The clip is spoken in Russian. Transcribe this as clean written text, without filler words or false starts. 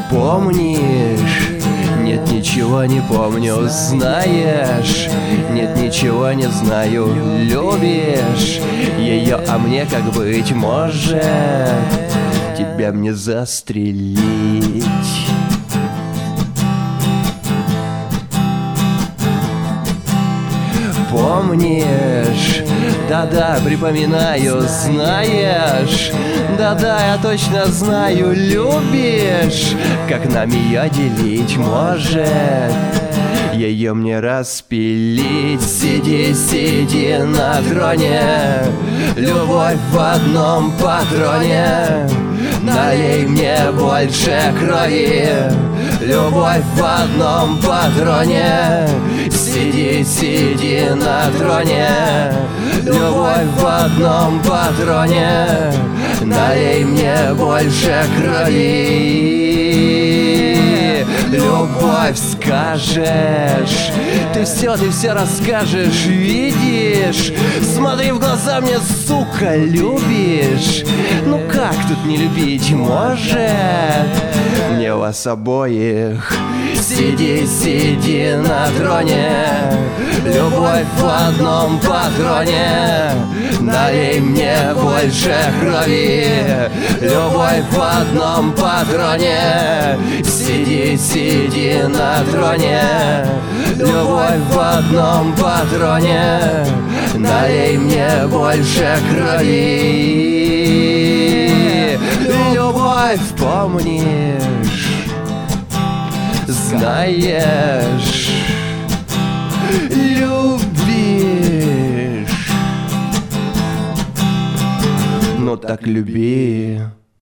Помнишь? Нет, ничего не помню, знаешь. Нет, ничего не знаю, любишь ее, а мне как быть может тебя мне застрелить? Помнишь? Да-да, припоминаю, знаешь. Да-да, я точно знаю, любишь. Как нам ее делить может ее мне распилить? Сиди, сиди на троне, любовь в одном патроне. Налей мне больше крови, любовь в одном патроне. Сиди, сиди на троне, любовь в одном патроне. Налей мне больше крови. Любовь скажешь, ты все расскажешь, видишь? Смотри в глаза мне, сука, любишь? Ну как тут не любить может мне вас обоих? Сиди, сиди на троне, любовь в одном патроне. Налей мне больше крови, любовь в одном патроне. Сиди, сиди на троне, любовь в одном патроне. Налей мне больше крови. Любовь, помнишь? Знаешь, любишь, ну так люби.